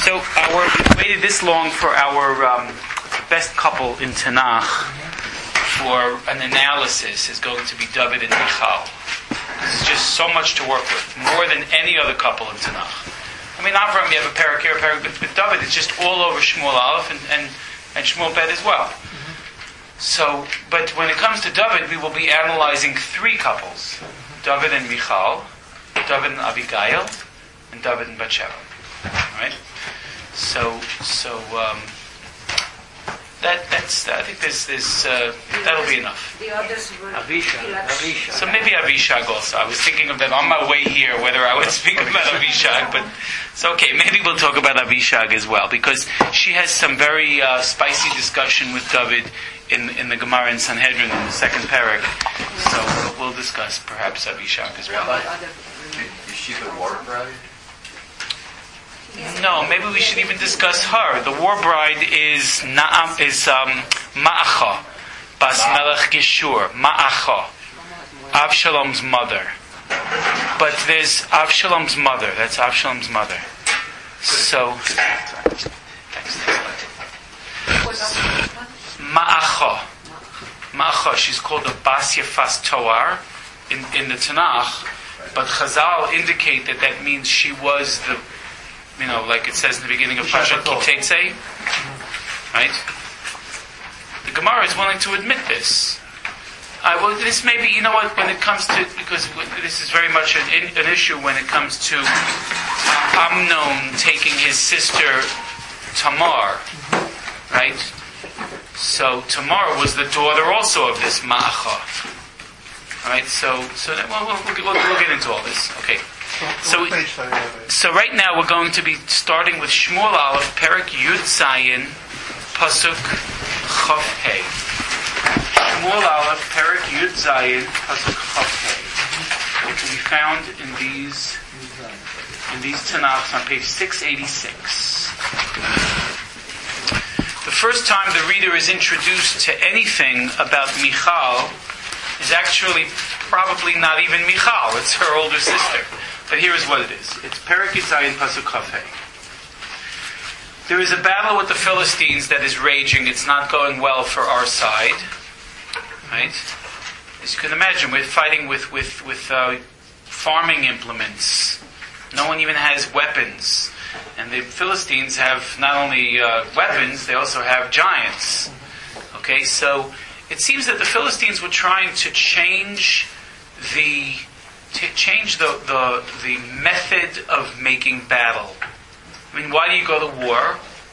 So we waited this long for our best couple in Tanakh for an analysis is going to be David and Michal. This is just so much to work with, more than any other couple in Tanakh. I mean, Avram, you have a parak here, a parak, but with David, it's just all over Shmuel Aleph and Shmuel Bet as well. So, but when it comes to David, we will be analyzing three couples: David and Michal, David and Abigail, and David and Bathsheba. Right? So that's I think that'll be enough. The others were Avishag. So maybe Avishag also. I was thinking of that on my way here, whether I would speak about Avishag, but it's okay. Maybe we'll talk about Avishag as well, because she has some very spicy discussion with David in the Gemara in Sanhedrin in the second parak. So we'll discuss perhaps Avishag as well. Is she the war bride? No, maybe we should even discuss her. The war bride is Ma'acha, Bas Melech Geshur, Ma'acha, Avshalom's mother. But there's Avshalom's mother. That's Avshalom's mother. So, Ma'acha, she's called a Bas Yefas Toar in the Tanakh, but Chazal indicate that means she was the, like it says in the beginning of Parashat Kiteitzei, right? The Gemara is willing to admit this. This may be, when it comes to, because this is very much an issue when it comes to Amnon taking his sister Tamar, right? So Tamar was the daughter also of this Ma'acha, right? So we'll get into all this. Okay. So right now we're going to be starting with Shmuel Aleph, Perek Yud Zayin, Pasuk Chaf Hey. Shmuel Aleph, Perek Yud Zayin, Pasuk Chaf Hey. It can be found in these Tanakhs on page 686. The first time the reader is introduced to anything about Michal is actually probably not even Michal, it's her older sister. But here is what it is. It's Perek Yud Zayin Pasuk Chaf Hey. There is a battle with the Philistines that is raging. It's not going well for our side. Right? As you can imagine, we're fighting with farming implements. No one even has weapons. And the Philistines have not only weapons, they also have giants. Okay, so it seems that the Philistines were trying to change the method of making battle. I mean, why do you go to war?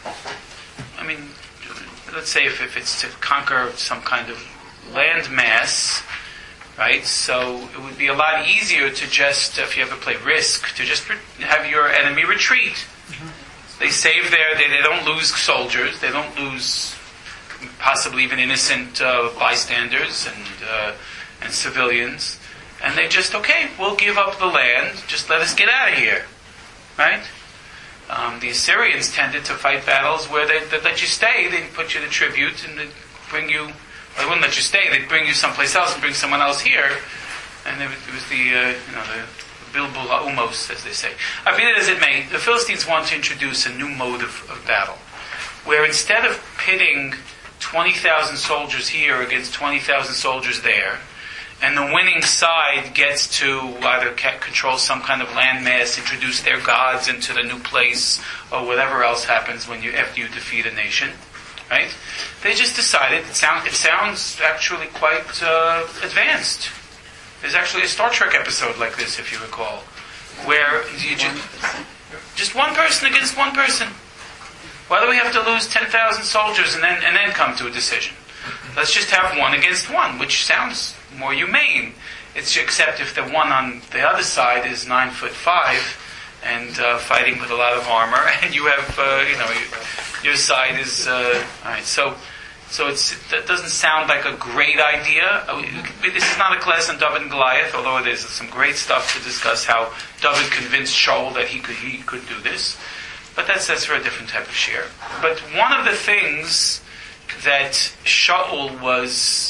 I mean, let's say if it's to conquer some kind of land mass, right? So it would be a lot easier to just, if you ever play Risk, to just have your enemy retreat. They save they don't lose soldiers, they don't lose possibly even innocent bystanders and civilians. And they just, okay, we'll give up the land, just let us get out of here. Right? The Assyrians tended to fight battles where they'd let you stay, they'd put you to tribute, and they'd bring you, they wouldn't let you stay, they'd bring you someplace else and bring someone else here. And it was the Bilbul Ha'umos, as they say. I mean, as it may, the Philistines want to introduce a new mode of battle, where instead of pitting 20,000 soldiers here against 20,000 soldiers there, and the winning side gets to either control some kind of landmass, introduce their gods into the new place, or whatever else happens after you defeat a nation, right? They just decided it sounds actually quite advanced. There's actually a Star Trek episode like this, if you recall, where you just one person against one person. Why do we have to lose 10,000 soldiers and then come to a decision? Let's just have one against one, which sounds more humane. Except if the one on the other side is 9'5" and fighting with a lot of armor, and you have your side is all right. So that doesn't sound like a great idea. This is not a class on David and Goliath, although there's some great stuff to discuss how David convinced Shaul that he could do this. But that's for a different type of share. But one of the things that Shaul was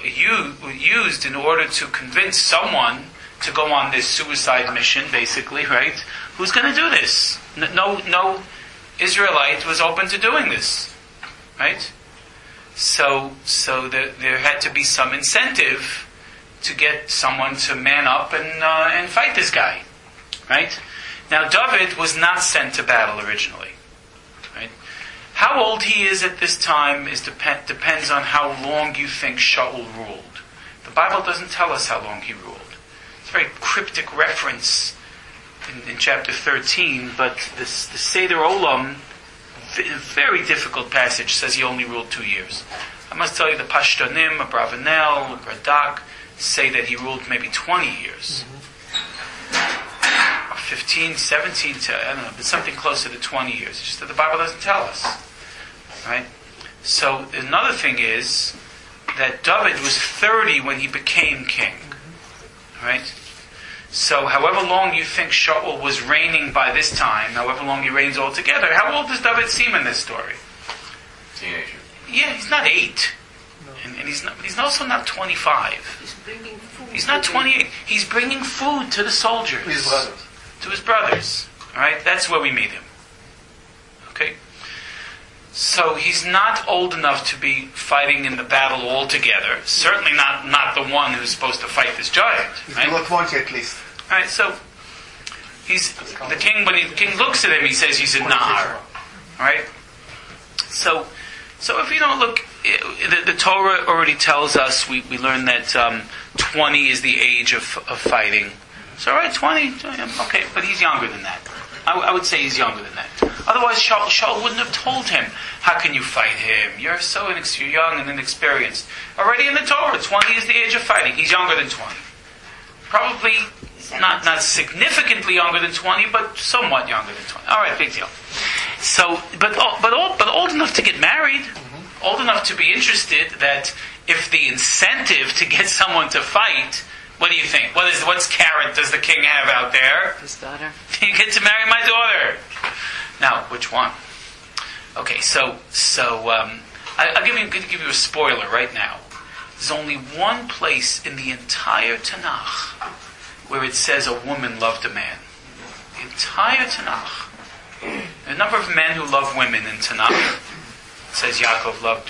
used in order to convince someone to go on this suicide mission, basically, right? Who's going to do this? No Israelite was open to doing this, right? So there had to be some incentive to get someone to man up and fight this guy, right? Now David was not sent to battle originally, right? How old he is at this time depends on how long you think Shaul ruled. The Bible doesn't tell us how long he ruled. It's a very cryptic reference in chapter 13, but the Seder Olam, very difficult passage, says he only ruled 2 years. I must tell you, the Pashtonim, Abravanel, Radak, say that he ruled maybe 20 years. 15, 17, I don't know, but something closer to 20 years. It's just that the Bible doesn't tell us. Right? So another thing is that David was 30 when he became king. Right? So however long you think Shaul was reigning by this time, however long he reigns altogether, how old does David seem in this story? Teenager. Yeah, he's not 8. And he's also not 25. He's bringing food. He's not 28. He's bringing food to the soldiers. His brothers. To his brothers. Alright, that's where we meet him. Okay? So he's not old enough to be fighting in the battle altogether. Certainly not the one who's supposed to fight this giant. He's Right? not 20 at least. Alright, so he's the king. When the king looks at him, he says he's a Nahar. Alright? So if you don't look, the Torah already tells us, we learn that 20 is the age of fighting. So alright, 20, okay, but he's younger than that. I would say he's younger than that. Otherwise, Shaul wouldn't have told him, how can you fight him? You're you're young and inexperienced. Already in the Torah, 20 is the age of fighting. He's younger than 20. Probably not significantly younger than 20, but somewhat younger than 20. Alright, big deal. So, but old enough to get married, old enough to be interested, that if the incentive to get someone to fight, what do you think? What's carrot does the king have out there? His daughter. You get to marry my daughter. Now, which one? Okay, so I'll give you a spoiler right now. There's only one place in the entire Tanakh where it says a woman loved a man. The entire Tanakh. A number of men who love women in Tanakh. It says Yaakov loved.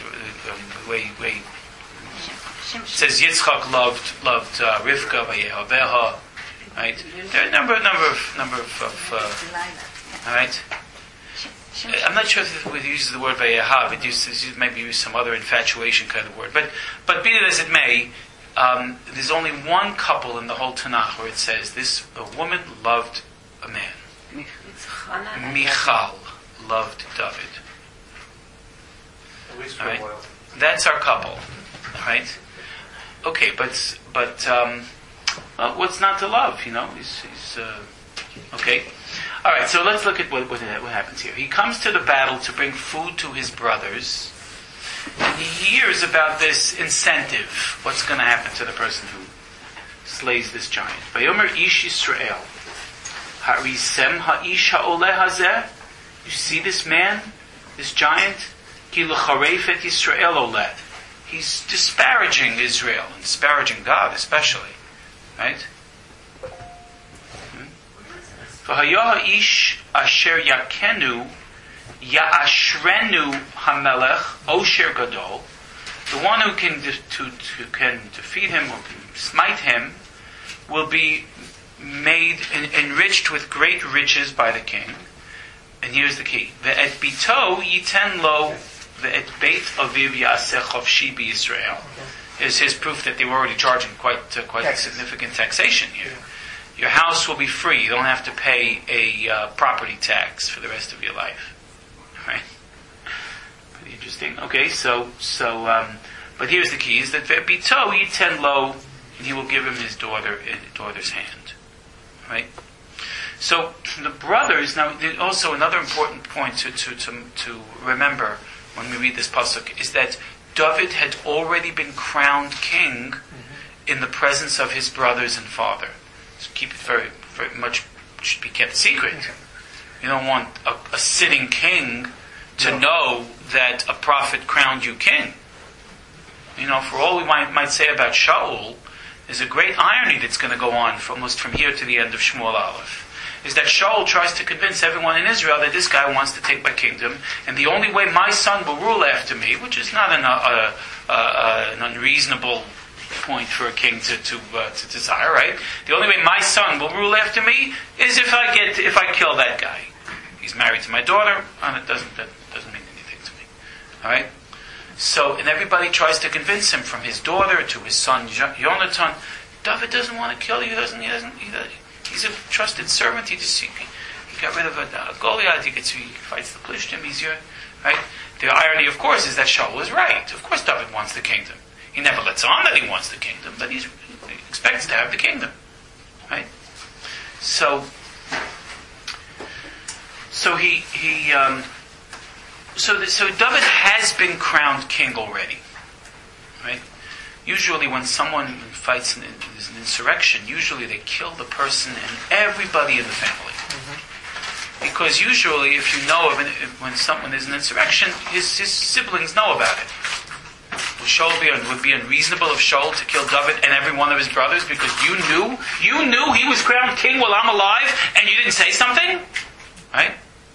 It says Yitzchak loved Rivka v'Yehaveha. Right? There are a number of all right. I'm not sure if it uses the word Vayehav. It uses maybe use some other infatuation kind of word. But be it as it may, there's only one couple in the whole Tanakh where it says a woman loved a man. Michal loved David. At least for All right. a while. That's our couple. All right. Okay, but what's not to love? You know, he's okay. All right. So let's look at what happens here. He comes to the battle to bring food to his brothers, and he hears about this incentive. What's going to happen to the person who slays this giant? Vayomer ish Yisrael, harisem ha'ish ha'oleh hazeh. You see this man, this giant? Ki l'charef et Yisrael oleh. He's disparaging Israel and disparaging God especially. Right? V'haya haish asher yakenu ya'ashrenu hamelech osher gadol. The one who can defeat him or can smite him will be made enriched with great riches by the king. And here's the key: ve'et bito yiten lo ve'et beit aviv yaseh chavshi b'Yisrael. Is his proof that they were already charging quite a significant taxation here. Your house will be free; you don't have to pay a property tax for the rest of your life. Right? Pretty interesting. Okay, so but here's the key: is that ve'et bito yiten lo, and he will give him his daughter's hand. Right? So the brothers, now also another important point to remember when we read this pasuk is that David had already been crowned king in the presence of his brothers and father. So keep it very, very much, should be kept secret. You don't want a sitting king to know that a prophet crowned you king. You know, for all we might say about Shaul, there's a great irony that's going to go on almost from here to the end of Shmuel Aleph. is that Shaul tries to convince everyone in Israel that this guy wants to take my kingdom, and the only way my son will rule after me, which is not an unreasonable point for a king to desire, right? The only way my son will rule after me is if I kill that guy. He's married to my daughter, and that doesn't mean anything to me. All right. So, and everybody tries to convince him, from his daughter to his son Yonatan. David doesn't want to kill you. He's a trusted servant. He got rid of Goliath. He fights the Plishtim. He's your right. The irony, of course, is that Shaul is right. Of course, David wants the kingdom. He never lets on that he wants the kingdom, but he expects to have the kingdom, right? So David has been crowned king already, right? Usually, when someone fights an insurrection, usually they kill the person and everybody in the family. Because usually, if you know when someone is an insurrection, his siblings know about it. Would be unreasonable of Shaul to kill David and every one of his brothers because you knew he was crowned king while I'm alive and you didn't say something, right?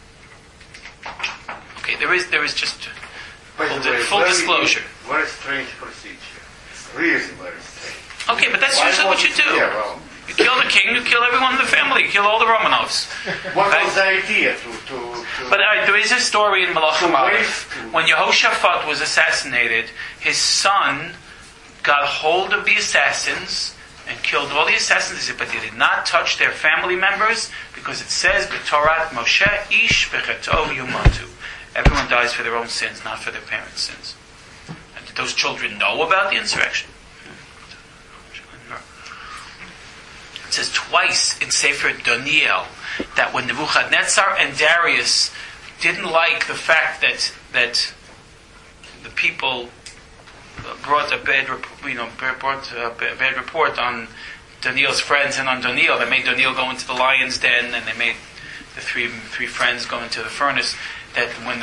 Okay, there is just full disclosure. Very strange procedure. Really very strange. Okay, but that's usually what you do. Yeah, well, you kill the king, you kill everyone in the family, you kill all the Romanovs. what right? was the idea But there is a story in Malachim Aleph. When Yehoshaphat was assassinated, his son got hold of the assassins and killed all the assassins, but he did not touch their family members because it says, B'Torat Moshe Ish B'Cheto Yumatu. Everyone dies for their own sins, not for their parents' sins. And did those children know about the insurrection? It says twice in Sefer Daniel that when Nebuchadnezzar and Darius didn't like the fact that the people brought a bad report on Daniel's friends and on Daniel. They made Daniel go into the lion's den, and they made the three friends go into the furnace. That when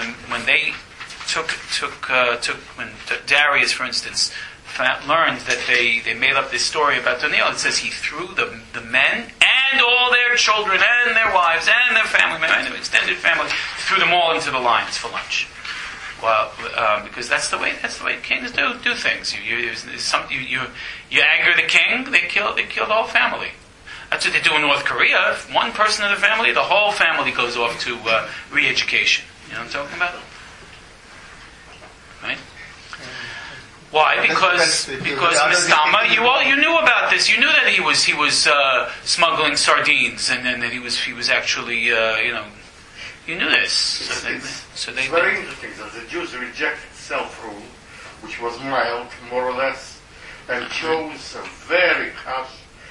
Darius, for instance, learned that they made up this story about Daniel, it says he threw the men and all their children and their wives and their family members and their extended family, threw them all into the lions for lunch. Well, because that's the way kings do things. You anger the king, they kill the whole family. That's what they do in North Korea. If one person in the family, the whole family goes off to re-education. You know what I'm talking about? Right? Why? Because Mistama, you knew about this. You knew that he was smuggling sardines, and then that he was actually you knew this. So they very interesting that the Jews rejected self-rule, which was mild, more or less, and chose a very harsh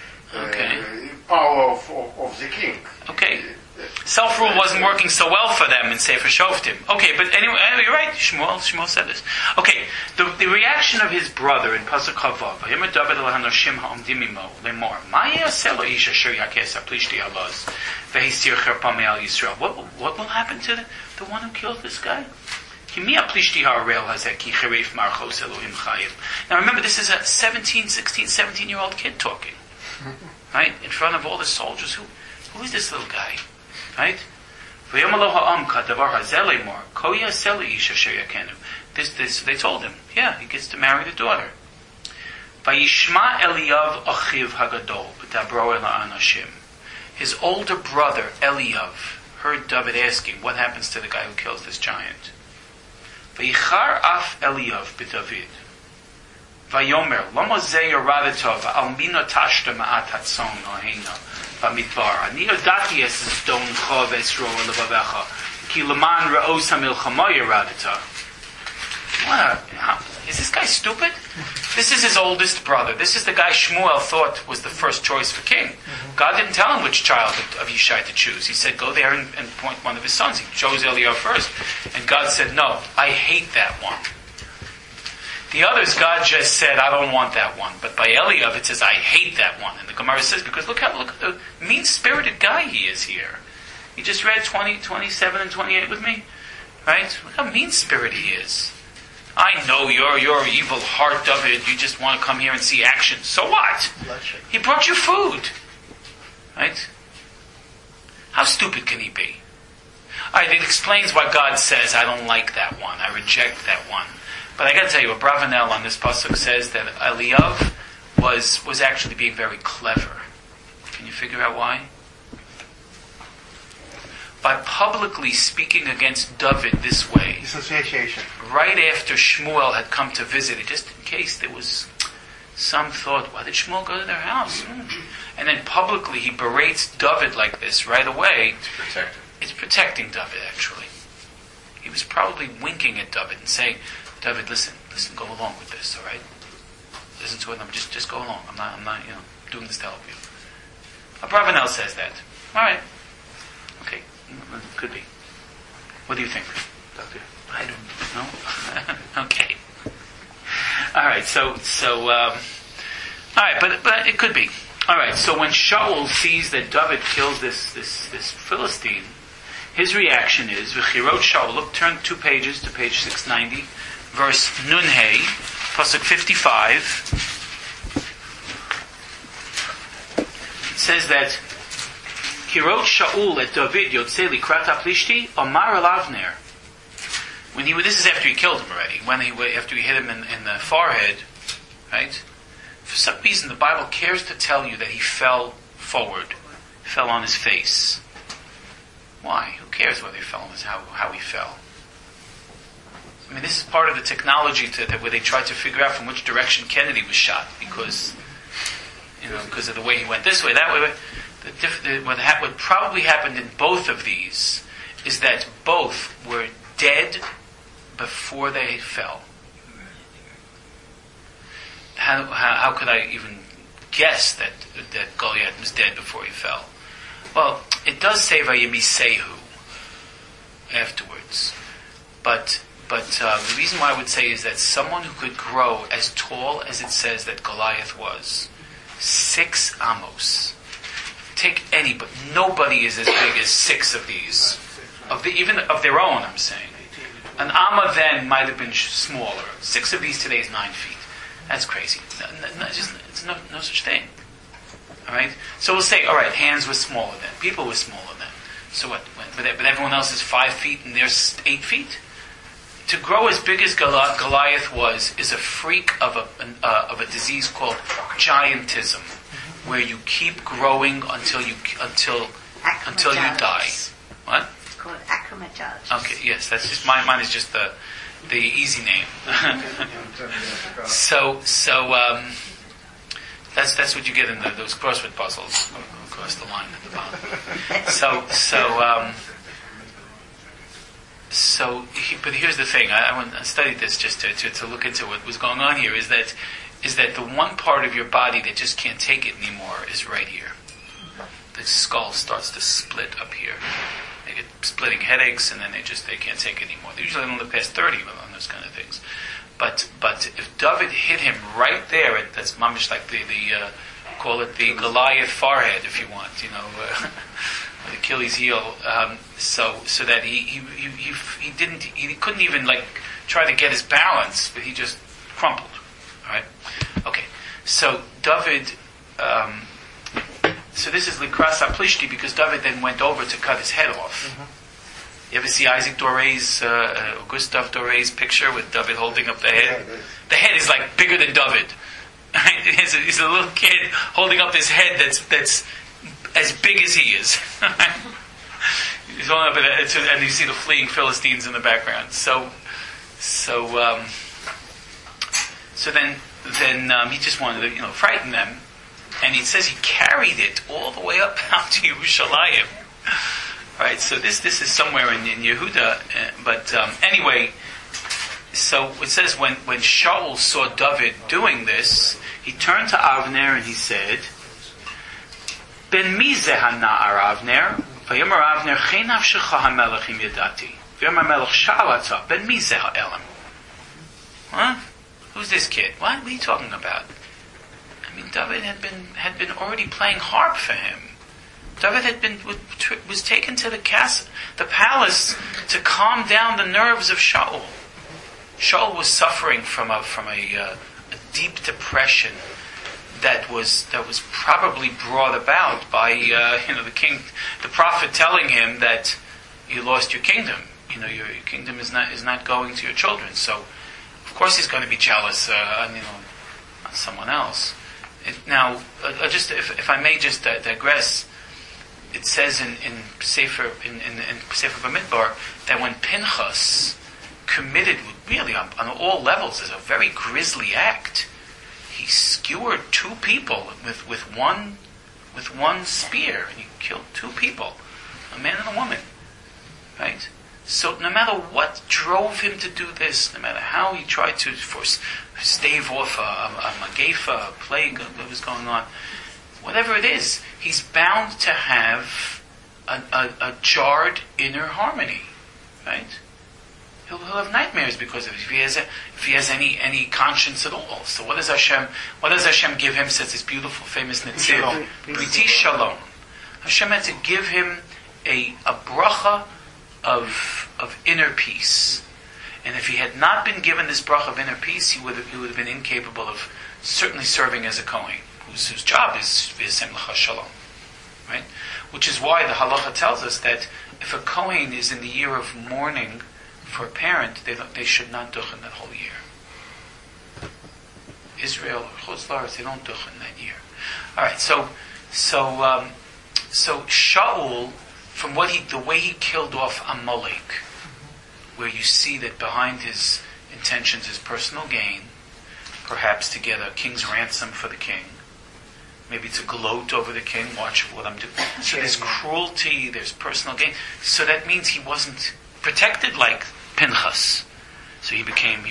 power of the king. Okay. Self-rule wasn't working so well for them in Sefer Shoftim. Okay, but anyway, you're right. Shmuel said this. Okay, the reaction of his brother in Pasuk Chavav, Vayomer David el hanoshim ha'omdim imo lemor, ma yaseh lo ish asher yakes haplishti alaz vehisir cherpa me'al Yisrael. What will happen to the one who killed this guy? Kimi haplishti ha'arel hazeh ki cheref marchos Elohim chayim. Now remember, this is a 16, 17-year-old kid talking, right, in front of all the soldiers. Who is this little guy? Right? They told him, yeah, he gets to marry the daughter. His older brother, Eliav, heard David asking, what happens to the guy who kills this giant? Vayomer, Lomo ze yoradetov, almino tashta ma'at hatzon ohena, v'midbar. Ani yodati es stone chov esro levavecha, ki leman re'os ha'milchama yoradetov. Is this guy stupid? This is his oldest brother. This is the guy Shmuel thought was the first choice for king. God didn't tell him which child of Yishai to choose. He said, go there and appoint one of his sons. He chose Eliyahu first. And God said, no, I hate that one. The others, God just said, I don't want that one. But by Eliyahu, it says, I hate that one. And the Gemara says, because look at the mean-spirited guy he is here. He just read 20, 27, and 28 with me. Right? Look how mean-spirited he is. I know your evil heart, David. You just want to come here and see action. So what? He brought you food. Right? How stupid can he be? All right, it explains why God says, I don't like that one, I reject that one. But I got to tell you, Abravanel on this pasuk says that Eliyav was actually being very clever. Can you figure out why? By publicly speaking against David this way, Dissociation. right after Shmuel had come to visit it, just in case there was some thought, why did Shmuel go to their house? And then publicly he berates David like this right away. To protect him. It's protecting David, actually. He was probably winking at David and saying, David, listen, go along with this, all right? Listen to it, just go along. I'm not, doing this to help you. Abravanel says that. All right. Okay. Could be. What do you think, Doctor? I don't know. Okay. All right. So, all right, but it could be. All right. So when Shaul sees that David kills this Philistine, his reaction is V'chirot Shaul. Look, turn 2 pages to page 690, verse Nun Hey, pasuk 55. It says that Kirot Shaul et David Yotzei Likrat HaPlishti Amar el Avner. This is after he killed him already. After he hit him in the forehead, right? For some reason, the Bible cares to tell you that he fell forward, fell on his face. Why? Who cares whether he fell on how he fell? I mean, this is part of the technology where they tried to figure out from which direction Kennedy was shot because of the way he went this way, that way. What probably happened in both of these is that both were dead before they fell. How could I even guess that Goliath was dead before he fell? Well, it does say Vayimisehu afterwards, but the reason why I would say is that someone who could grow as tall as it says that Goliath was, 6 amos. Take any, but nobody is as big as 6 of these, even of their own. I'm saying, an amma then might have been smaller. 6 of these today is 9 feet. That's crazy. It's no such thing. All right. So we'll say, all right, hands were smaller then, people were smaller then. So what? But everyone else is 5 feet and there's 8 feet. To grow as big as Goliath was is a freak of a disease called giantism, where you keep growing until you die. What? It's called acromegaly. Okay, yes, that's just mine is just the easy name. so that's what you get in those crossword puzzles across the line at the bottom. But here's the thing. I studied this just to look into what was going on here. Is that the one part of your body that just can't take it anymore is right here. The skull starts to split up here. They get splitting headaches, and then they can't take it anymore. They usually don't live past 30 on those kind of things. But if David hit him right there, that's mamish like the call it the Goliath forehead, if you want, the Achilles heel. So that he couldn't even try to get his balance, but he just crumpled. All right. Okay. So David. So this is Likras HaPlishti because David then went over to cut his head off. Mm-hmm. You ever see Isaac Doré's, Gustave Doré's picture with David holding up the head? Yeah, the head is bigger than David. He's a little kid holding up his head that's as big as he is. He's holding up and you see the fleeing Philistines in the background. So then he just wanted to frighten them. And he says he carried it all the way up out to Yerushalayim. Right, so this is somewhere in Yehuda. But anyway, so it says when Shaul saw David doing this, he turned to Avner and he said, Ben mi ze hana'ar Avner? V'yomer Avner, Chei nafshecha hamelech im yadati. V'yomer melech sha'alata, Ben mi ze ha'elam? Huh? Who's this kid? What are you talking about? I mean, David had been already playing harp for him. David was taken to the palace, to calm down the nerves of Shaul. Shaul was suffering from a deep depression that was probably brought about by the king, the prophet telling him that you lost your kingdom. Your kingdom is not going to your children. So, of course, he's going to be jealous on someone else. Now, just if I may just digress, it says in Sefer Bamidbar that when Pinchas committed really on all levels as a very grisly act, he skewered 2 people with one spear, and he killed 2 people, a man and a woman, right? So no matter what drove him to do this, no matter how he tried to stave off a magefa, a plague that was going on, whatever it is, he's bound to have a jarred inner harmony, right? He'll have nightmares because of it, if he has any conscience at all. So what does Hashem give him? Says this beautiful, famous Netziv, Briti Shalom. Hashem had to give him a bracha of inner peace. And if he had not been given this bracha of inner peace, he would have been incapable of certainly serving as a Kohen, whose job is Simcha Shalom. Right? Which is why the halacha tells us that if a Kohen is in the year of mourning for a parent, they should not duchen that whole year. Israel or Chutz La'aretz, they don't duchen that year. All right, so Shaul, from the way he killed off Amalek, where you see that behind his intentions is personal gain, perhaps to get a king's ransom for the king, maybe to gloat over the king, watch what I'm doing. So there's cruelty, there's personal gain. So that means he wasn't protected like Pinchas. So he became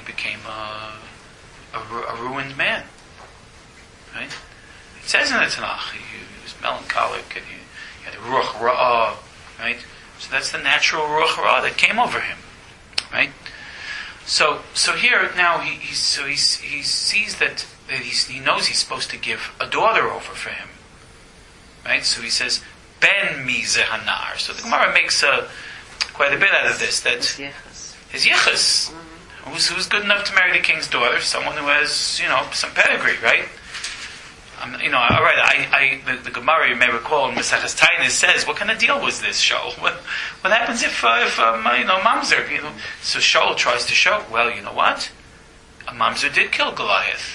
a ruined man. Right? It says in the Tanakh, he was melancholic and he had a ruach ra'ah, right? So that's the natural ruach ra'ah that came over him, right? So here now he sees that he knows he's supposed to give a daughter over for him, right? So he says ben mi zehanar. So the Gemara makes quite a bit out of this. That his yichus, who's good enough to marry the king's daughter, someone who has some pedigree, right? All right. The Gemara, you may recall in Maseches Taanis says, what kind of deal was this, Shaul? What happens if Mamzer? So Shaul tries to show, well, you know what? A Mamzer did kill Goliath.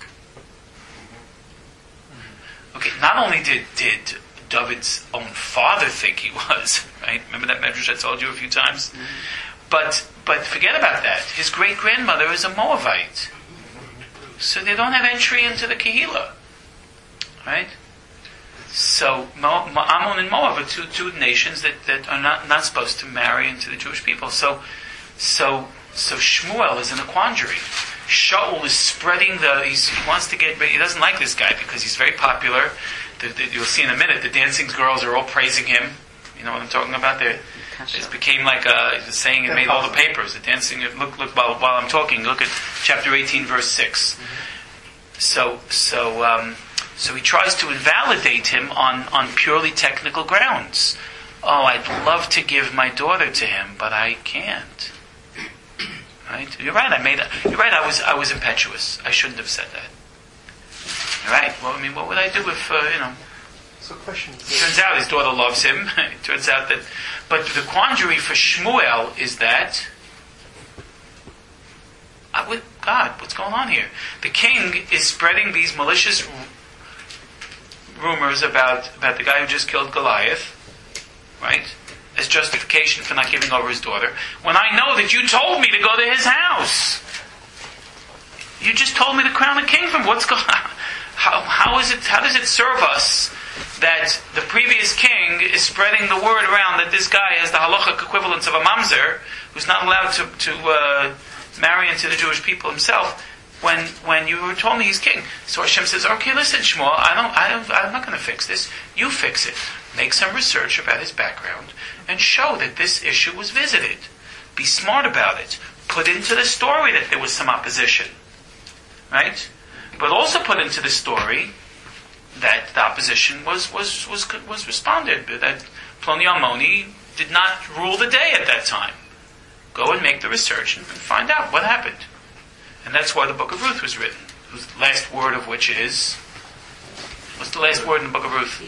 Okay, not only did David's own father think he was, right? Remember that medrash I told you a few times? But forget about that. His great grandmother is a Moabite, so they don't have entry into the Kehillah. Right? So Ammon and Moab are two nations that are not supposed to marry into the Jewish people. So Shmuel is in a quandary. Shaul is spreading he wants to get, he doesn't like this guy because he's very popular. You'll see in a minute, the dancing girls are all praising him. You know what I'm talking about? It became like a saying, it made all the papers. The dancing, look while I'm talking, look at chapter 18, verse 6. So he tries to invalidate him on purely technical grounds. Oh, I'd love to give my daughter to him, but I can't. Right? You're right. You're right. I was impetuous. I shouldn't have said that. You're right. Well, I mean, what would I do if So, question. It turns out his daughter loves him. It turns out that, but the quandary for Shmuel is that. God, what's going on here? The king is spreading these malicious rumors about the guy who just killed Goliath, right? As justification for not giving over his daughter. When I know that you told me to go to his house. You just told me to crown a king from what's going on? How does it serve us that the previous king is spreading the word around that this guy has the halachic equivalence of a mamzer who's not allowed to marry into the Jewish people himself? When you were told me he's king. So Hashem says, okay, listen, Shmuel, I'm not going to fix this. You fix it. Make some research about his background and show that this issue was visited. Be smart about it. Put into the story that there was some opposition. Right? But also put into the story that the opposition was responded. That Ploni Almoni did not rule the day at that time. Go and make the research and find out what happened. And that's why the book of Ruth was written, whose last word of which is the last word in the book of Ruth?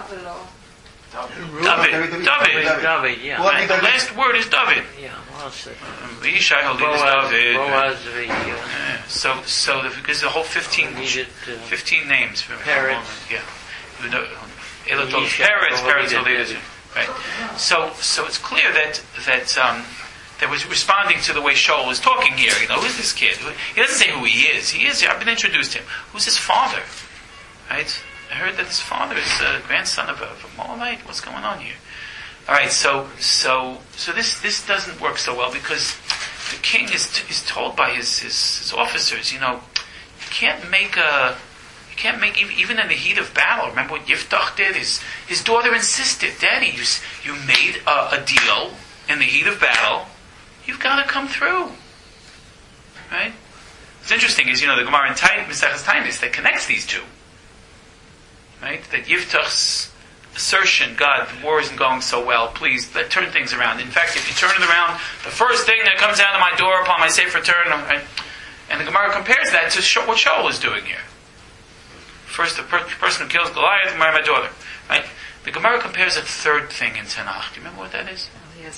David. David, yeah. Right? The last word is David. Yeah, well said. Yishai Holid is David. Boaz, Yeah. So because the whole 15 names for Peretz. Yeah. Elotol Peretz Holid. Right. So it's clear that was responding to the way Shaul was talking here. Who's this kid? He doesn't say who he is. I've been introduced to him. Who's his father? Right? I heard that his father is a grandson of a Moabite. What's going on here? All right, so this doesn't work so well because the king is told by his officers, you can't make even in the heat of battle. Remember what Yiftach did? His daughter insisted, Daddy, you made a deal in the heat of battle. You've got to come through, right? What's interesting is the Gemara in Maseches Taanis that connects these two. Right? That Yiftach's assertion, God, the war isn't going so well, please, turn things around. In fact, if you turn it around, the first thing that comes out of my door upon my safe return, and the Gemara compares that to what Shaul is doing here. First, the person who kills Goliath, marry my daughter. Right? The Gemara compares a third thing in Tanakh. Do you remember what that is?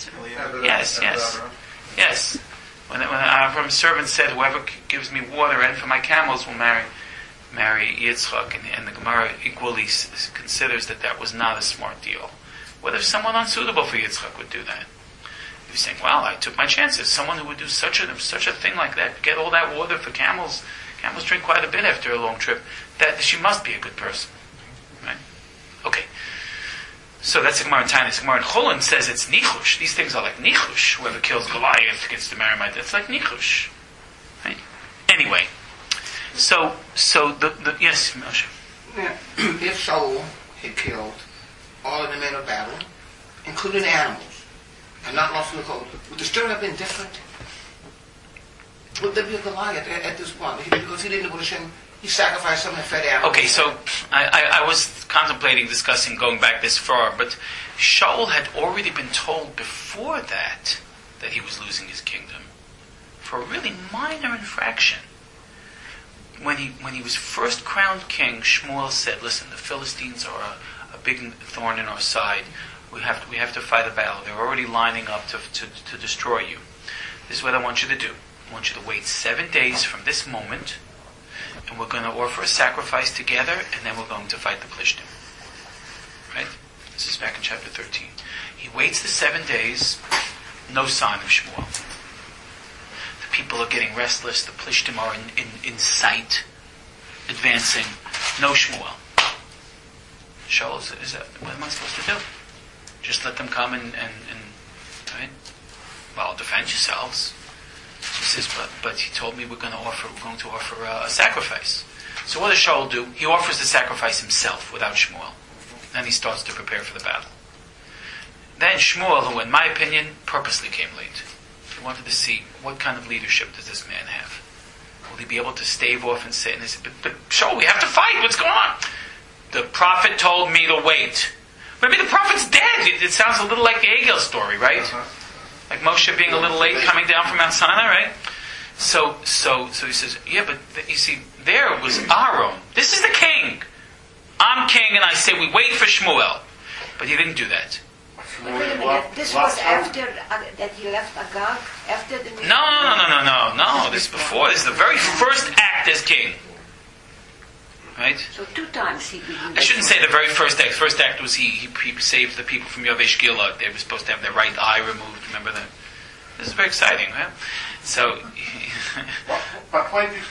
Yes. When Avram's servant said, whoever gives me water and for my camels will marry Yitzchak, and the Gemara equally considers that was not a smart deal. What if someone unsuitable for Yitzchak would do that? You're saying, well, I took my chances. Someone who would do such a thing like that, get all that water for camels. Camels drink quite a bit after a long trip. That she must be a good person, right? Okay. So that's the Gemara in Taanis. Gemara in Chulin says it's nichush. These things are like nichush. Whoever kills Goliath gets to marry my dad. It's like nichush, right? Anyway. So the yes, Moshe. Now, if Shaul had killed all of the men of battle, including animals, and not lost in the cold, would the story have been different? Would there be a Goliath at this point? Because he didn't Hashem, he sacrificed some and fed animals. Okay, so I was contemplating discussing going back this far, but Shaul had already been told before that he was losing his kingdom for a really minor infraction. When he was first crowned king, Shmuel said, "Listen, the Philistines are a big thorn in our side. We have to fight a battle. They're already lining up to destroy you. This is what I want you to do. I want you to wait 7 days from this moment, and we're going to offer a sacrifice together, and then we're going to fight the Plishtim." Right? This is back in chapter 13. He waits the 7 days. No sign of Shmuel. People are getting restless. The Plishtim are in sight, advancing. No Shmuel. Shaul is what am I supposed to do? Just let them come and right? Well, defend yourselves. He says, but he told me we're going to offer a sacrifice. So what does Shaul do? He offers the sacrifice himself without Shmuel. Then he starts to prepare for the battle. Then Shmuel, who in my opinion purposely came late, wanted to see what kind of leadership does this man have. Will he be able to stave off and say, and they said, but Shaul, we have to fight. What's going on? The prophet told me to wait. Maybe the prophet's dead. It sounds a little like the Egel story, right? Like Moshe being a little late coming down from Mount Sinai, right? So he says, yeah, but you see, there was Aaron. This is the king. I'm king, and I say we wait for Shmuel. But he didn't do that. Wait a minute, this was after that he left Agag? After the meeting? No. This is before. This is the very first act as king. Right? So 2 times he did. I shouldn't say the very first act. First act was he saved the people from Yavesh Gilad. They were supposed to have their right eye removed. Remember that? This is very exciting, right? So... but why did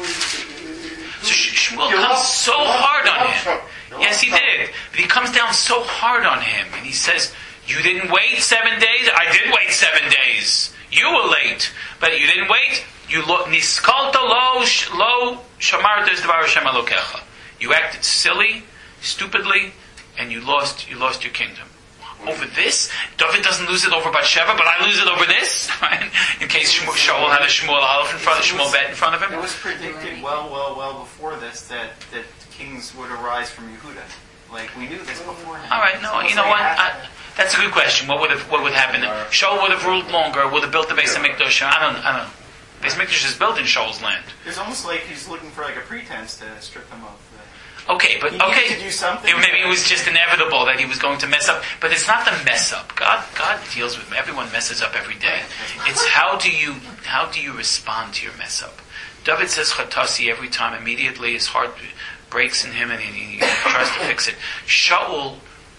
Shmuel comes so hard on him. Yes, he did. But he comes down so hard on him. And he says, you didn't wait 7 days? I did wait 7 days. You were late. But you didn't wait. You niskalta lo shamarta dvar Hashem Elokecha. You acted silly, stupidly, and you lost your kingdom. Over this, David doesn't lose it over Bathsheba, but I lose it over this. Right? In case Shaul had a Shmuel Aleph in front of Shmuel Bet in front of him. It was predicted well before this that kings would arise from Yehuda. Like we knew this beforehand. All right, no, you know what? That's a good question. What would happen? Shaul would have ruled longer. Would have built the Beis Hamikdash. I don't know. Beis Hamikdash is built in Shaul's land. It's almost like he's looking for like a pretense to strip him of. Okay, but He needed okay, to do something. maybe it was just inevitable that he was going to mess up. But it's not the mess up. God deals with everyone. Messes up every day. It's how do you respond to your mess up? David says chatasi every time. Immediately, his heart breaks in him, and he tries to fix it. Shaul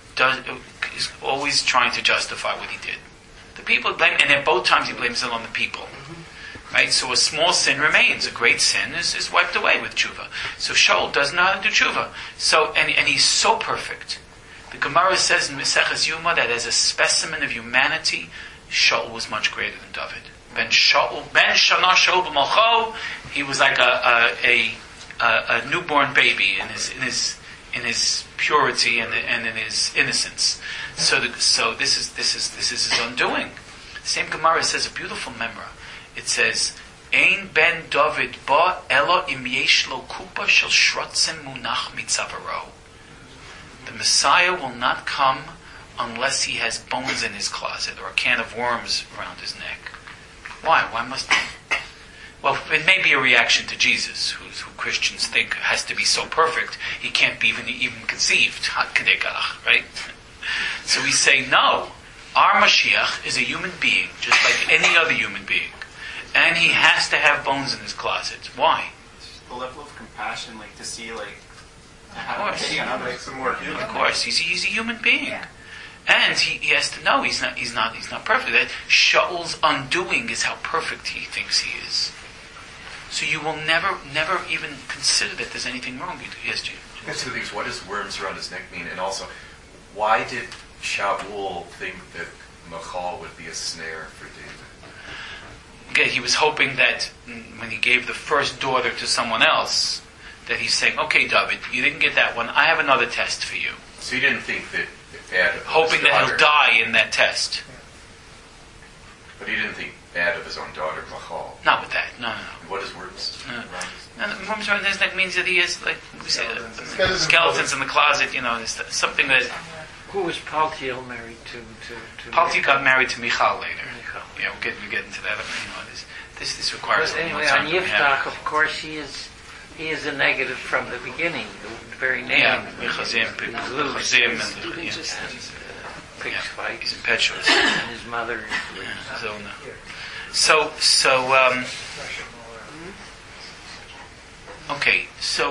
is always trying to justify what he did. The people blame, and at both times he blames it on the people. Right? So a small sin remains. A great sin is wiped away with tshuva. So Shaul doesn't know how to do tshuva. So, and he's so perfect. The Gemara says in Maseches Yuma that as a specimen of humanity, Shaul was much greater than David. Ben Shana Shaul b'malcho, he was like a newborn baby in his purity and in his innocence. So this is his undoing. The same Gemara says a beautiful memra. It says, "Ein ben David ba elo im yesh lo kupa shel shrotzim munach mitzavaro." The Messiah will not come unless he has bones in his closet or a can of worms around his neck. Why? Why must he? Well, it may be a reaction to Jesus, who Christians think has to be so perfect he can't be even conceived. Right? So we say, no, our Mashiach is a human being, just like any other human being. And he has to have bones in his closet. Why? The level of compassion, to see, to have course. pity on others. Makes them more human. Of course, he's a human being. Yeah. And he has to know he's not perfect. That Shaul's undoing is how perfect he thinks he is. So you will never even consider that there's anything wrong. Yes, Jim. That's two things. What does worms around his neck mean? And also, why did Shaul think that Michal would be a snare for David? Again, he was hoping that when he gave the first daughter to someone else, that he's saying, "Okay, David, you didn't get that one. I have another test for you." So he didn't think that bad of Hoping his that daughter, he'll die in that test. but he didn't think bad of his own daughter, Michal. Not with that. No. What does worms No. around his neck? And worms around his neck means that he has, like we say, Skeletons. skeletons in the closet. There's something that Who was Paltiel married to? Palti got married to Michal later. Michal. Yeah, we'll get into that. This requires But a little anyway, more time on than we have. Yiftach, of course, he is a negative from the beginning. The very name. Yeah, Mechazim, He's loose. Mechazim, He's and pigs yeah, fight. he's impetuous. And his mother. Zona. So, okay,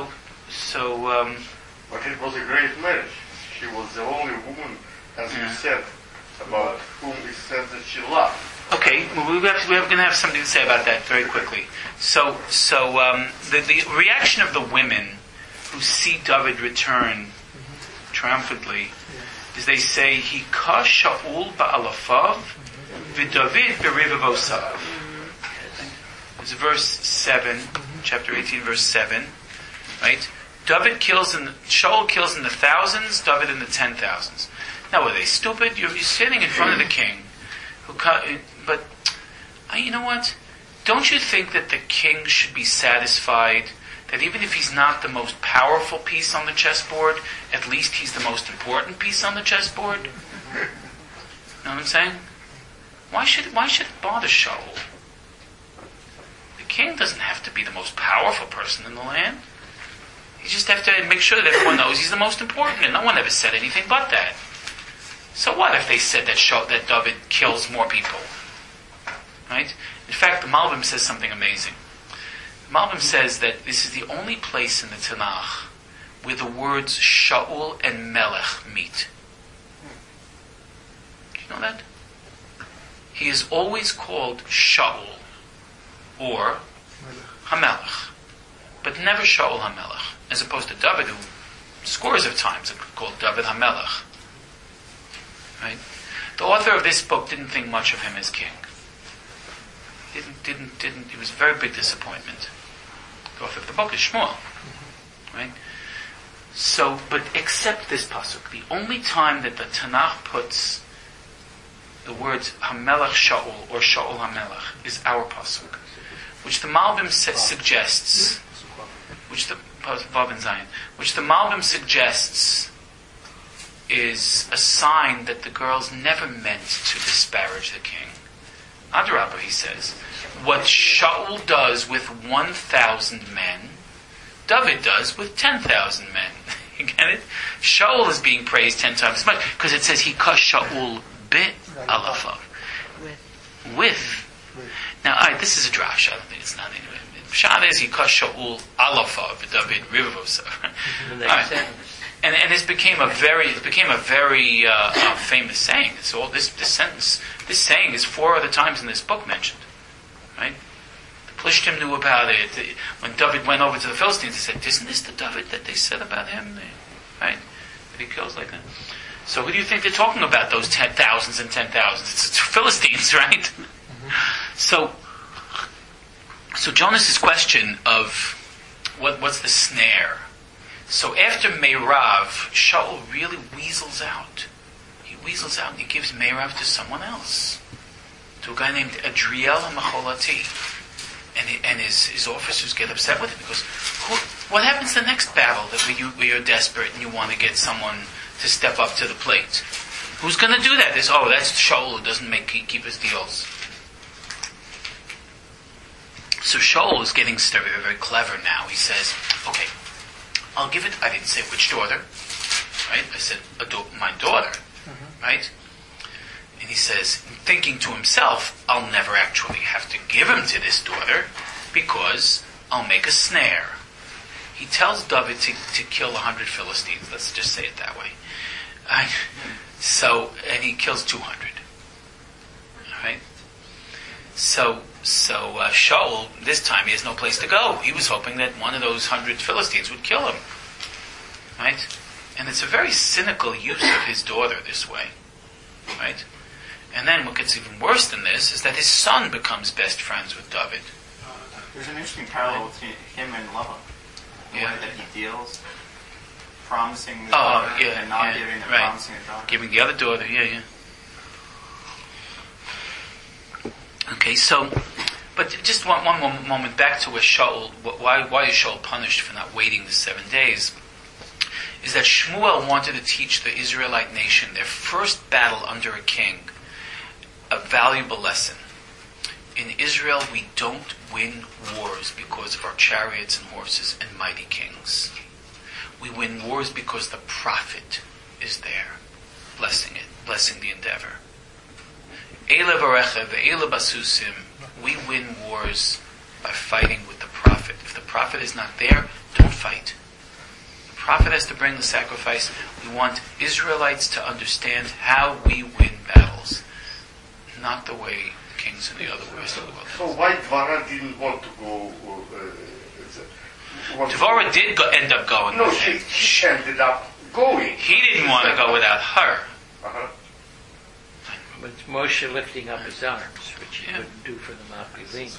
But it was a great marriage. She was the only woman, as you said, about whom it said that she loved. okay, well, we're going to have something to say about that very quickly. So, the reaction of the women who see David return triumphantly is they say, "Hika Shaul ba'alafav v'David b'rivav." It's verse 7, chapter 18, verse 7, right? Shaul kills in the thousands, David in the 10,000s. Now, were they stupid? You're sitting in front of the king, but you know what? Don't you think that the king should be satisfied that even if he's not the most powerful piece on the chessboard, at least he's the most important piece on the chessboard? You know what I'm saying? Why should it bother Shaul? The king doesn't have to be the most powerful person in the land. You just have to make sure that everyone knows he's the most important, and no one ever said anything but that. So what if they said that David kills more people? Right? In fact, the Malbim says something amazing. The Malbim says that this is the only place in the Tanakh where the words Shaul and Melech meet. Do you know that? He is always called Shaul or HaMelech, but never Shaul HaMelech, as opposed to David, who scores of times are called David HaMelech. Right? The author of this book didn't think much of him as king. Didn't. It was a very big disappointment. The author of the book is Shmuel, right? So, but except this pasuk, the only time that the Tanakh puts the words Hamelech Shaul or Shaul Hamelech is our pasuk, which the Malbim suggests, which the Vav in Zion, which the Malbim suggests is a sign that the girls never meant to disparage the king. Adarabah, he says, what Shaul does with 1,000 men, David does with 10,000 men. You get it? Shaul is being praised 10 times as much because it says he kashed Shaul alafav. With. Now, this is a drash. I don't think it's not anyway. Pshat is he kashed Shaul alafav David rivosav. And this became a very famous saying. So all this saying is 4 other times in this book mentioned, right? The Plishtim knew about it. When David went over to the Philistines, they said, "Isn't this the David that they said about him?" Right? That he kills like that. So who do you think they're talking about? Those 10,000s and 10,000s? It's Philistines, right? Mm-hmm. So Jonas's question of what's the snare? So after Meirav, Shaul really weasels out. He weasels out and he gives Meirav to someone else. To a guy named Adriel HaMacholati. And his officers get upset with him because what happens the next battle where you're desperate and you want to get someone to step up to the plate? Who's going to do that? That's Shaul who doesn't keep his deals. So Shaul is getting very, very clever now. He says, okay, I'll give it, I didn't say which daughter, right? I said, my daughter, right? And he says, thinking to himself, I'll never actually have to give him to this daughter because I'll make a snare. He tells David to kill 100 Philistines, let's just say it that way. And he kills 200. Alright? So Shaul, this time he has no place to go. He was hoping that one of those 100 Philistines would kill him. Right? And it's a very cynical use of his daughter this way. Right? And then what gets even worse than this is that his son becomes best friends with David. There's an interesting parallel between him and Lavan. The way that he deals, promising the daughter and not giving and promising the daughter. Giving the other daughter, Okay, so, but just one more moment back to Shaul. Why is Shaul punished for not waiting the 7 days? Is that Shmuel wanted to teach the Israelite nation, their first battle under a king, a valuable lesson. In Israel, we don't win wars because of our chariots and horses and mighty kings. We win wars because the prophet is there, blessing the endeavor. Eile varecha ve'eile basusim. We win wars by fighting with the prophet. If the prophet is not there, don't fight. The prophet has to bring the sacrifice. We want Israelites to understand how we win battles, not the way kings in the other rest of the world. So why Dvara didn't want to go? Dvara did end up going. No, she ended up going. He didn't want to go without her. But it's Moshe lifting up his arms, which he couldn't do for the Mappilim.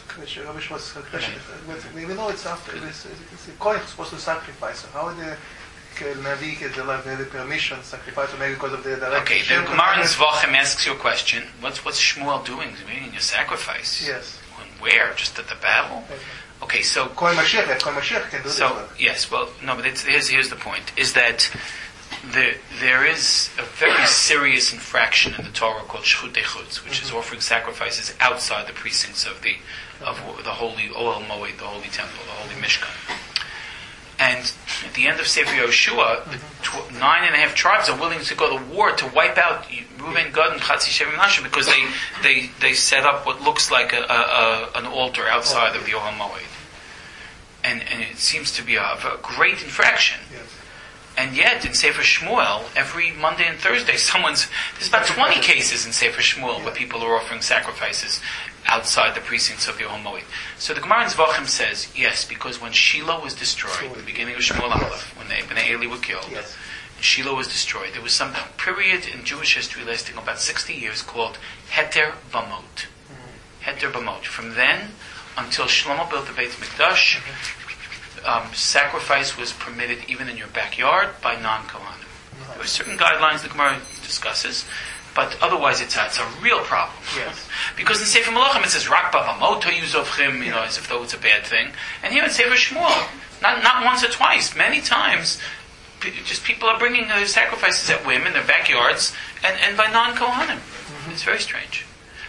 We know it's after. It's the Kohen supposed to sacrifice. So how did the Navi get the permission to sacrifice, or maybe because of the direction? Okay, the Gemara in Zvachim asks you a question. What's Shmuel doing? He's making a sacrifice. Yes. Where? Just at the battle? Okay, so Kohen Mashiach can do this. Yes, well, no, but here's the point: is that there is a very serious infraction in the Torah called Shchutei Chutz, which is offering sacrifices outside the precincts of the holy Ohel Moed, the holy temple, the holy Mishkan. And at the end of Sefer Yoshua, the 9.5 tribes are willing to go to war to wipe out Reuven, Gad, and Chatzi Sheva Menashe because they set up what looks like an altar outside of the Ohel Moed. And it seems to be a great infraction. Yes. And yet, in Sefer Shmuel, every Monday and Thursday, there's about 20 cases in Sefer Shmuel where people are offering sacrifices outside the precincts of the Ohel Moed. So the Gemara in Zvachim says, yes, because when Shiloh was destroyed, the beginning of Shmuel Aleph, when the Bnei Eli were killed, and Shiloh was destroyed, there was some period in Jewish history lasting about 60 years called Heter Bamot. Heter Bamot. From then until Shlomo built the Beit Mikdash, sacrifice was permitted even in your backyard by non-Kohanim. There were certain guidelines the Gemara discusses, but otherwise it's a real problem. Yes. Because in Sefer Malachim it says Rak Bavamot Yuzovchim, as if though it's a bad thing. And here in Sefer Shmuel, not once or twice, many times, just people are bringing their sacrifices at whim in their backyards and by non-Kohanim. It's very strange.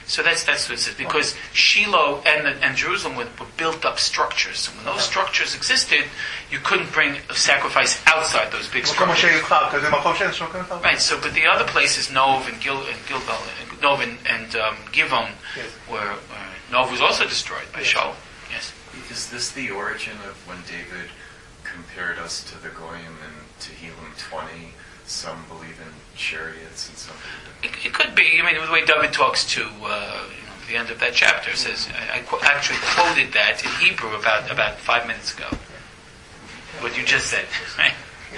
So that's what it says. Because Shiloh and Jerusalem were built up structures. And when those structures existed, you couldn't bring a sacrifice outside those big structures. Right. So, but the other places, Nov and Gilgal, Nov and Givon, where Nov was also destroyed by Shaul. Yes. Is this the origin of when David compared us to the Goyim in Tehillim 20? Some believe in chariots and some believe in... It could be. I mean, the way David talks to the end of that chapter says, I actually quoted that in Hebrew about 5 minutes ago. What you just said, right?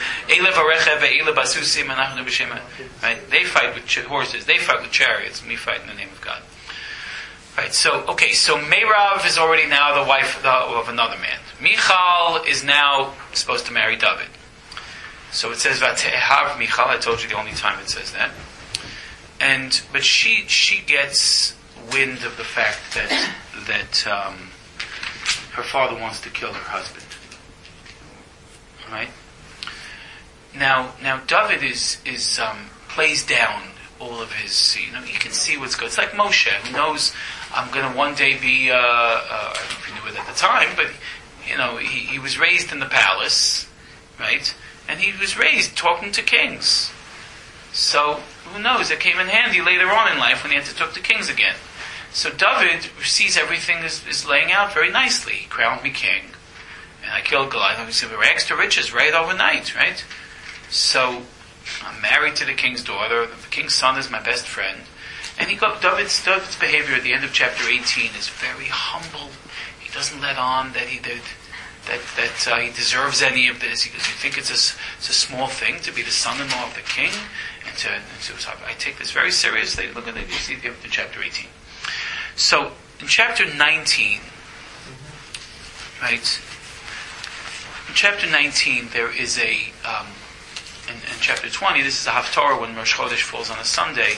Right? They fight with horses. They fight with chariots. We fight in the name of God. Right. So Meirav is already now the wife of another man. Michal is now supposed to marry David. So it says Vatehav Michal. I told you the only time it says that. But she gets wind of the fact that her father wants to kill her husband. Right? Now David is plays down all of his. You can see what's good. It's like Moshe, who knows I'm going to one day be. I don't know if he knew it at the time, but he was raised in the palace, right? And he was raised talking to kings. So who knows? It came in handy later on in life when he had to talk to kings again. So David sees everything is laying out very nicely. He crowned me king, and I killed Goliath. He said, "We rags to riches right overnight, right?" So I'm married to the king's daughter. The king's son is my best friend. And David's behavior at the end of chapter 18 is very humble. He doesn't let on that he deserves any of this. Because you think it's a small thing to be the son-in-law of the king, so I take this very seriously. Look at it. You see the chapter 18. So in chapter 19, right? In chapter 19, there is a. In chapter 20, this is a Haftarah when Rosh Chodesh falls on a Sunday.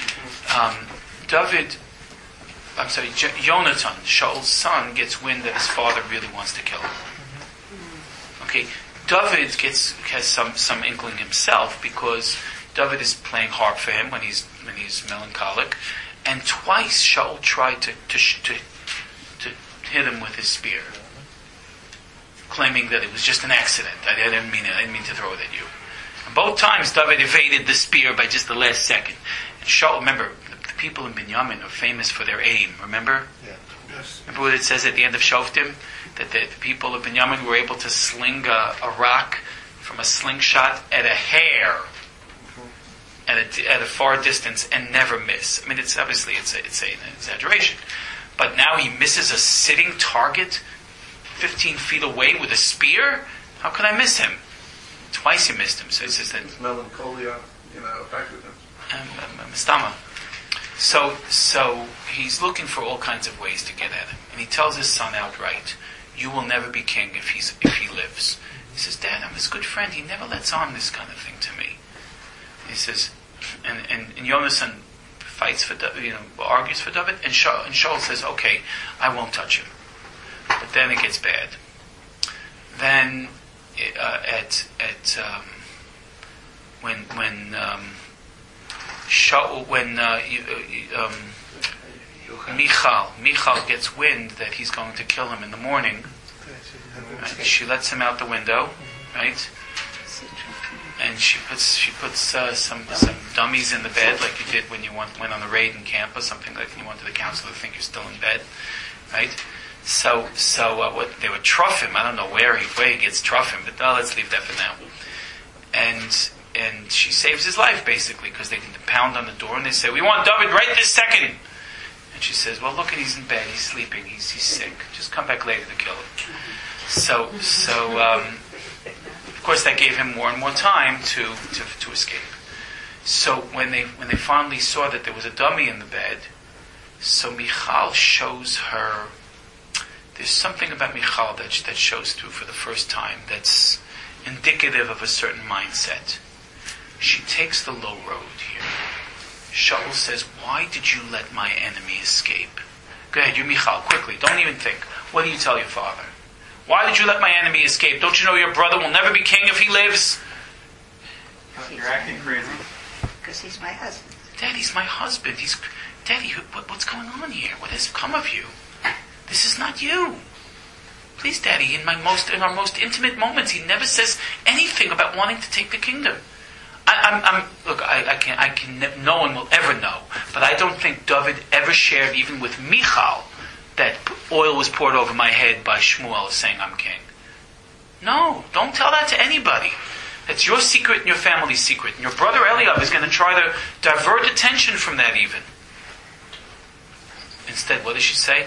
Yonatan, Shaul's son, gets wind that his father really wants to kill him. Okay, David has some inkling himself because David is playing harp for him when he's melancholic, and twice Shaul tried to hit him with his spear, claiming that it was just an accident. I didn't mean to throw it at you. And both times David evaded the spear by just the last second. And Shaul, remember, the people in Binyamin are famous for their aim. Remember? Yeah. Yes. Remember what it says at the end of Shoftim? That the people of Binyamin were able to sling a rock from a slingshot at a hair, at a far distance, and never miss. I mean, it's obviously it's an exaggeration, but now he misses a sitting target 15 feet away with a spear. How can I miss him? Twice he missed him. So it says that melancholia, affected him. Mistama. So he's looking for all kinds of ways to get at him, and he tells his son outright, "You will never be king if he lives." He says, "Dad, I'm his good friend. He never lets on this kind of thing to me." He says, and Yonasan fights for David, argues for David, and Shaul says, "Okay, I won't touch him." But then it gets bad. Then Michal gets wind that he's going to kill him in the morning. Right? She lets him out the window, right? And she puts some dummies in the bed, like you did when you went on a raid in camp or something, like you wanted the counselor to think you're still in bed, right? So what they would truff him. I don't know where he gets truff him, but let's leave that for now. And she saves his life basically because they can pound on the door and they say, "We want David right this second." And she says, "Well, look, he's in bed. He's sleeping. He's sick. Just come back later to kill him." So of course that gave him more and more time to escape. So when they finally saw that there was a dummy in the bed, so Michal shows her. There's something about Michal that shows through for the first time that's indicative of a certain mindset. She takes the low road here. Shaul says, "Why did you let my enemy escape?" Go ahead, you Michal, quickly. Don't even think. What do you tell your father? Why did you let my enemy escape? Don't you know your brother will never be king if he lives? You're acting crazy. Because he's my husband. Dad, he's my husband. Daddy, what's going on here? What has come of you? This is not you. Please, Daddy, in our most intimate moments, he never says anything about wanting to take the kingdom. No one will ever know, but I don't think David ever shared, even with Michal, that oil was poured over my head by Shmuel saying I'm king. No, don't tell that to anybody. It's your secret and your family's secret. And your brother Eliab is going to try to divert attention from that even. Instead, what does she say?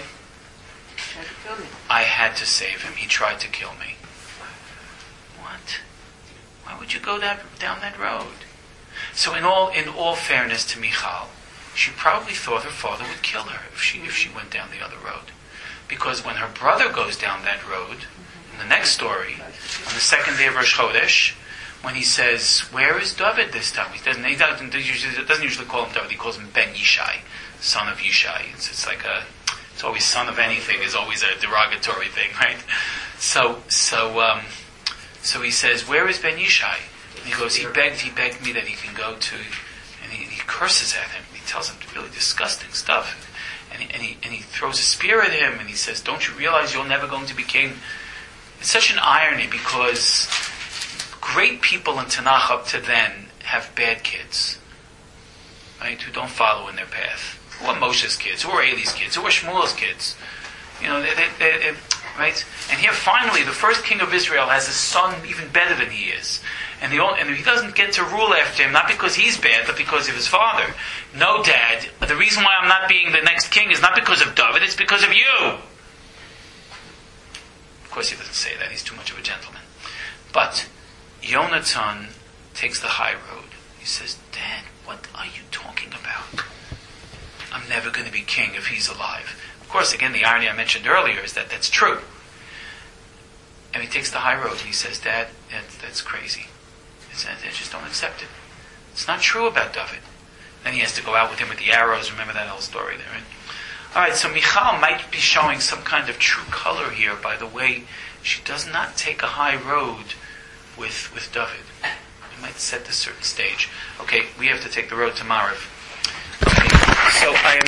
I had to save him. He tried to kill me. What? Why would you go down that road? So in all fairness to Michal, she probably thought her father would kill her if she went down the other road. Because when her brother goes down that road, in the next story, on the second day of Rosh Chodesh, when he says, "Where is David this time?" He doesn't usually call him David. He calls him Ben Yishai, son of Yishai. It's always son of anything is always a derogatory thing, right? So he says, "Where is Ben Yishai?" And he goes, he begged me that he can go to, and he curses at him. He tells him really disgusting stuff, and he throws a spear at him, and he says, "Don't you realize you're never going to be king?" It's such an irony because great people in Tanakh up to then have bad kids, right? Who don't follow in their path. Who are Moshe's kids? Who are Eli's kids? Who are Shmuel's kids? They right? And here finally, the first king of Israel has a son even better than he is. And he doesn't get to rule after him, not because he's bad, but because of his father. No, Dad, the reason why I'm not being the next king is not because of David, it's because of you. Of course he doesn't say that, he's too much of a gentleman. But Yonatan takes the high road. He says, "Dad, what are you talking about? I'm never going to be king if he's alive." Of course, again, the irony I mentioned earlier is that that's true. And he takes the high road and he says, "Dad, that's crazy. I just don't accept it. It's not true about David." Then he has to go out with him with the arrows. Remember that whole story there, right? All right, so Michal might be showing some kind of true color here by the way she does not take a high road with David. It might set a certain stage. Okay, we have to take the road to Mariv. Okay, so I am